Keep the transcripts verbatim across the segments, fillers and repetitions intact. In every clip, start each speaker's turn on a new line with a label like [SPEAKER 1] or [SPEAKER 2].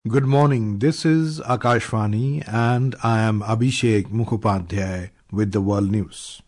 [SPEAKER 1] Good morning. This is Akashvani and I am Abhishek Mukhopadhyay with the World News.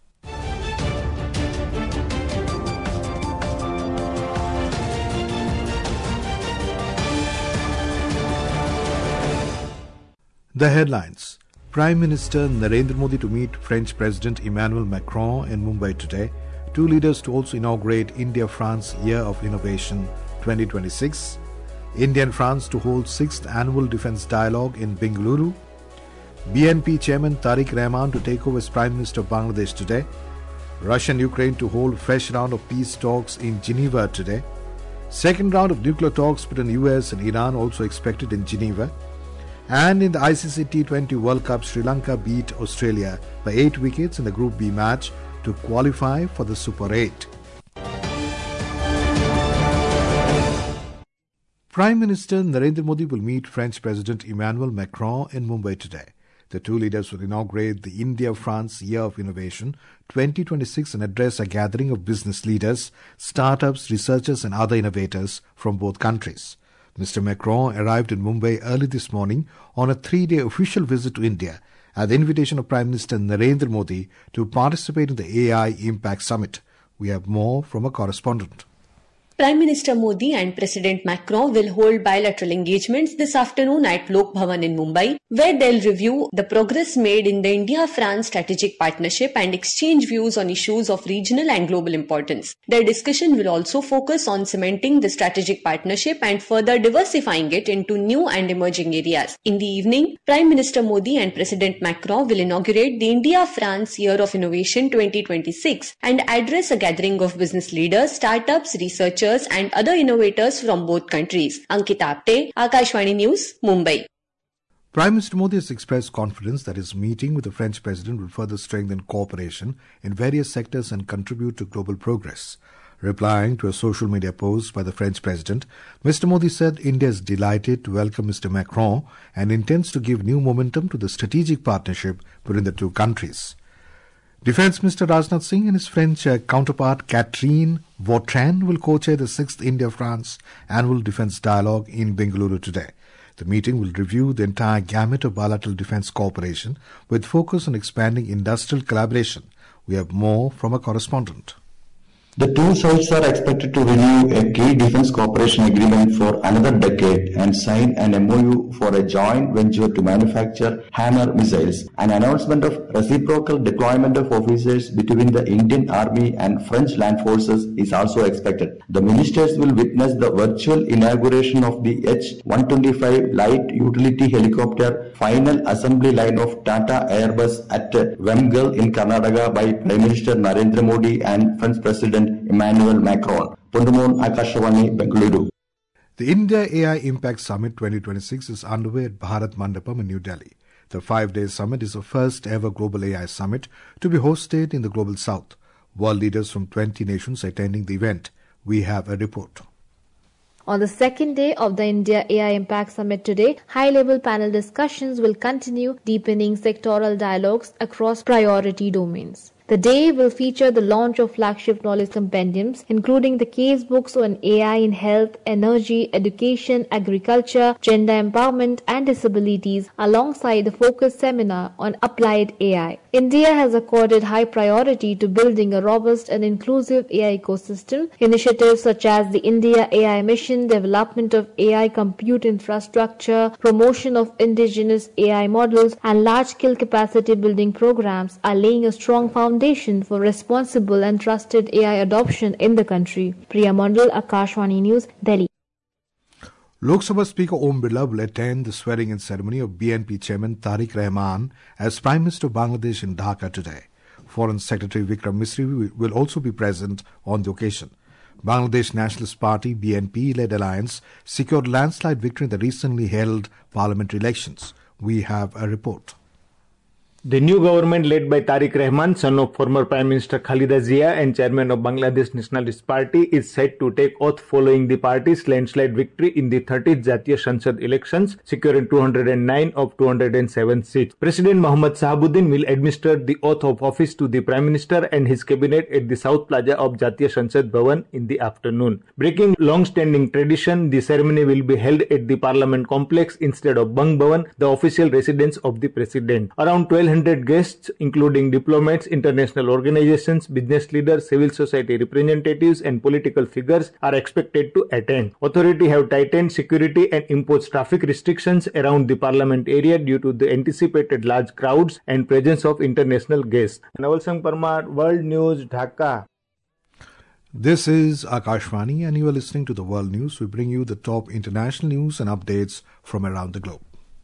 [SPEAKER 1] The headlines. Prime Minister Narendra Modi to meet French President Emmanuel Macron in Mumbai today. Two leaders to also inaugurate India-France Year of Innovation twenty twenty-six. India and France to hold sixth Annual Defence Dialogue in Bengaluru. B N P Chairman Tariq Rahman to take over as Prime Minister of Bangladesh today. Russia and Ukraine to hold fresh round of peace talks in Geneva today. Second round of nuclear talks between U S and Iran also expected in Geneva. And in the I C C T twenty World Cup, Sri Lanka beat Australia by eight wickets in the Group B match to qualify for the Super eight. Prime Minister Narendra Modi will meet French President Emmanuel Macron in Mumbai today. The two leaders will inaugurate the India-France Year of Innovation twenty twenty-six and address a gathering of business leaders, startups, researchers and other innovators from both countries. Mister Macron arrived in Mumbai early this morning on a three-day official visit to India at the invitation of Prime Minister Narendra Modi to participate in the A I Impact Summit. We have more from a correspondent.
[SPEAKER 2] Prime Minister Modi and President Macron will hold bilateral engagements this afternoon at Lok Bhavan in Mumbai, where they'll review the progress made in the India-France strategic partnership and exchange views on issues of regional and global importance. Their discussion will also focus on cementing the strategic partnership and further diversifying it into new and emerging areas. In the evening, Prime Minister Modi and President Macron will inaugurate the India-France Year of Innovation twenty twenty-six and address a gathering of business leaders, startups, researchers, and other innovators from both countries. Ankita Apte, Akashvani News, Mumbai.
[SPEAKER 1] Prime Minister Modi has expressed confidence that his meeting with the French President will further strengthen cooperation in various sectors and contribute to global progress. Replying to a social media post by the French President, Mister Modi said India is delighted to welcome Mister Macron and intends to give new momentum to the strategic partnership between the two countries. Defence Minister Rajnath Singh and his French uh, counterpart Catherine Vautrin will co-chair the sixth India-France Annual Defence Dialogue in Bengaluru today. The meeting will review the entire gamut of bilateral defence cooperation with focus on expanding industrial collaboration. We have more from a correspondent.
[SPEAKER 3] The two sides are expected to renew a key defense cooperation agreement for another decade and sign an M O U for a joint venture to manufacture Hammer missiles. An announcement of reciprocal deployment of officers between the Indian Army and French land forces is also expected. The ministers will witness the virtual inauguration of the H one twenty-five light utility helicopter final assembly line of Tata Airbus at Wemgal in Karnataka by Prime Minister Narendra Modi and French President Emmanuel Macron. Pundamon, Akashvani, Bengaluru.
[SPEAKER 1] The India A I Impact Summit twenty twenty-six is underway at Bharat Mandapam in New Delhi. The five-day summit is the first ever global A I summit to be hosted in the Global South. World leaders from twenty nations attending the event. We have a report.
[SPEAKER 4] On the second day of the India A I Impact Summit today, high-level panel discussions will continue, deepening sectoral dialogues across priority domains. The day will feature the launch of flagship knowledge compendiums, including the case books on A I in health, energy, education, agriculture, gender empowerment and disabilities, alongside the focus seminar on applied A I. India has accorded high priority to building a robust and inclusive A I ecosystem. Initiatives such as the India A I Mission, development of A I compute infrastructure, promotion of indigenous A I models, and large-scale capacity building programs are laying a strong foundation for responsible and trusted A I adoption in the country. Priya Mandal, Akashvani News, Delhi.
[SPEAKER 1] Lok Sabha Speaker Om Birla will attend the swearing-in ceremony of B N P Chairman Tariq Rahman as Prime Minister of Bangladesh in Dhaka today. Foreign Secretary Vikram Misri will also be present on the occasion. Bangladesh Nationalist Party B N P-led alliance secured landslide victory in the recently held parliamentary elections. We have a report.
[SPEAKER 5] The new government led by Tariq Rahman, son of former Prime Minister Khalida Zia and chairman of Bangladesh Nationalist Party, is set to take oath following the party's landslide victory in the thirtieth Jatiya Sanshad elections, securing two hundred nine of two hundred seven seats. President Mohammad Shahabuddin will administer the oath of office to the Prime Minister and his cabinet at the South Plaza of Jatiya Sanshad Bhavan in the afternoon. Breaking long-standing tradition, the ceremony will be held at the Parliament complex instead of Bang Bhavan, the official residence of the President. Around twelve hundred guests, including diplomats, international organizations, business leaders, civil society representatives, and political figures, are expected to attend. Authorities have tightened security and imposed traffic restrictions around the Parliament area due to the anticipated large crowds and presence of international guests. Naval Singh Parmar, World News, Dhaka.
[SPEAKER 1] This is Akashvani, and you are listening to the World News. We bring you the top international news and updates from around the globe.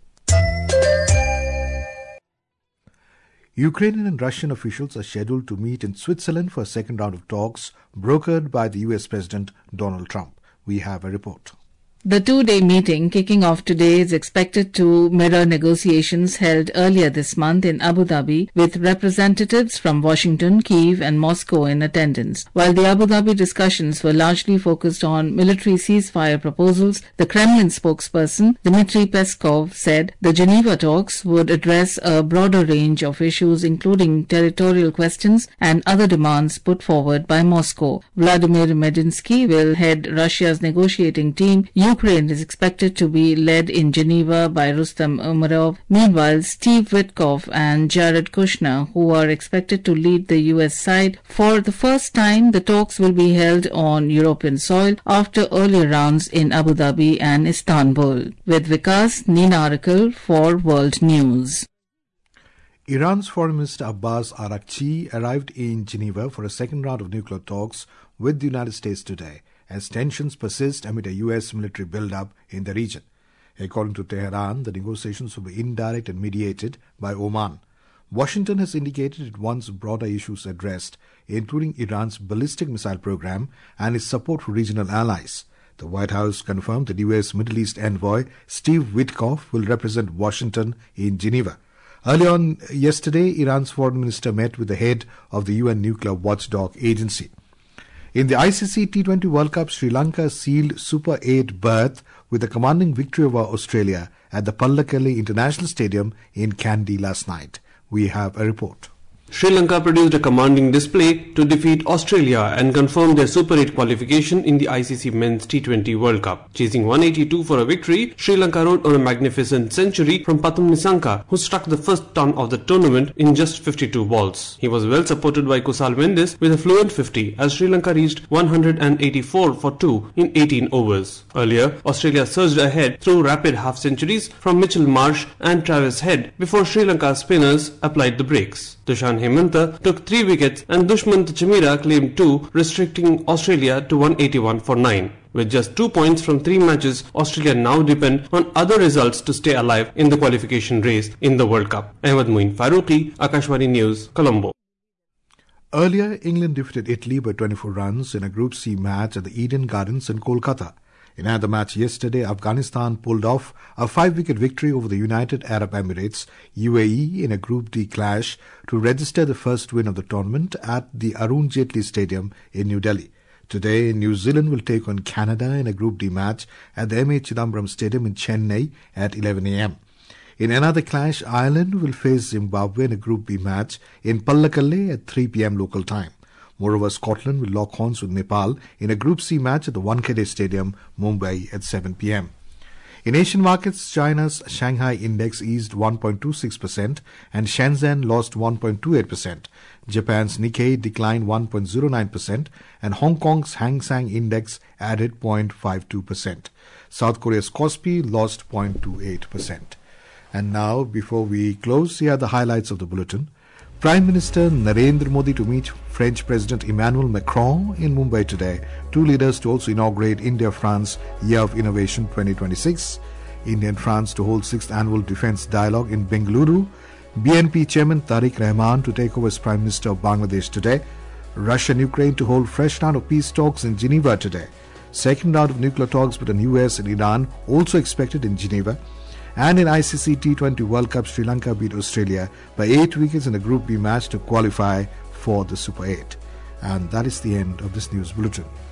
[SPEAKER 1] Ukrainian and Russian officials are scheduled to meet in Switzerland for a second round of talks brokered by the U S President Donald Trump. We have a report.
[SPEAKER 6] The two-day meeting kicking off today is expected to mirror negotiations held earlier this month in Abu Dhabi with representatives from Washington, Kyiv and Moscow in attendance. While the Abu Dhabi discussions were largely focused on military ceasefire proposals, the Kremlin spokesperson Dmitry Peskov said the Geneva talks would address a broader range of issues including territorial questions and other demands put forward by Moscow. Vladimir Medinsky will head Russia's negotiating team. Ukraine is expected to be led in Geneva by Rustam Umerov. Meanwhile, Steve Witkoff and Jared Kushner, who are expected to lead the U S side, for the first time the talks will be held on European soil after earlier rounds in Abu Dhabi and Istanbul. With Vikas Ninarikal for World News.
[SPEAKER 1] Iran's Foreign Minister Abbas Araghchi arrived in Geneva for a second round of nuclear talks with the United States today, as tensions persist amid a U S military build-up in the region. According to Tehran, the negotiations will be indirect and mediated by Oman. Washington has indicated it wants broader issues addressed, including Iran's ballistic missile program and its support for regional allies. The White House confirmed that U S Middle East envoy Steve Witkoff will represent Washington in Geneva. Earlier on yesterday, Iran's foreign minister met with the head of the U N Nuclear Watchdog Agency. In the I C C T twenty World Cup, Sri Lanka sealed Super eight berth with a commanding victory over Australia at the Pallekele International Stadium in Kandy last night. We have a report.
[SPEAKER 7] Sri Lanka produced a commanding display to defeat Australia and confirm their Super eight qualification in the I C C Men's T twenty World Cup. Chasing one eighty-two for a victory, Sri Lanka rode on a magnificent century from Pathum Nissanka, who struck the first ton of the tournament in just fifty-two balls. He was well supported by Kusal Mendis with a fluent fifty as Sri Lanka reached one hundred eighty-four for two in eighteen overs. Earlier, Australia surged ahead through rapid half-centuries from Mitchell Marsh and Travis Head before Sri Lanka's spinners applied the brakes. Dushan Hemanta took three wickets and Dushmant Chamira claimed two, restricting Australia to one eighty-one for nine. With just two points from three matches, Australia now depend on other results to stay alive in the qualification race in the World Cup. Ahmed Moin Faruqi, Akashvani News, Colombo.
[SPEAKER 1] Earlier, England defeated Italy by twenty-four runs in a Group C match at the Eden Gardens in Kolkata. In another match yesterday, Afghanistan pulled off a five-wicket victory over the United Arab Emirates, U A E, in a Group D clash to register the first win of the tournament at the Arun Jaitley Stadium in New Delhi. Today, New Zealand will take on Canada in a Group D match at the M A Chidambaram Stadium in Chennai at eleven a m In another clash, Ireland will face Zimbabwe in a Group B match in Pallekele at three p m local time. Moreover, Scotland will lock horns with Nepal in a Group C match at the Wankhede Stadium, Mumbai at seven p m In Asian markets, China's Shanghai Index eased one point two six percent and Shenzhen lost one point two eight percent. Japan's Nikkei declined one point zero nine percent and Hong Kong's Hang Seng Index added zero point five two percent. South Korea's Kospi lost zero point two eight percent. And now, before we close, here are the highlights of the bulletin. Prime Minister Narendra Modi to meet French President Emmanuel Macron in Mumbai today. Two leaders to also inaugurate India-France Year of Innovation twenty twenty-six. India and France to hold sixth Annual Defence Dialogue in Bengaluru. B N P Chairman Tariq Rahman to take over as Prime Minister of Bangladesh today. Russia and Ukraine to hold fresh round of peace talks in Geneva today. Second round of nuclear talks between U S and Iran also expected in Geneva. And in I C C T twenty World Cup, Sri Lanka beat Australia by eight wickets in a Group B match to qualify for the Super eight. And that is the end of this news bulletin.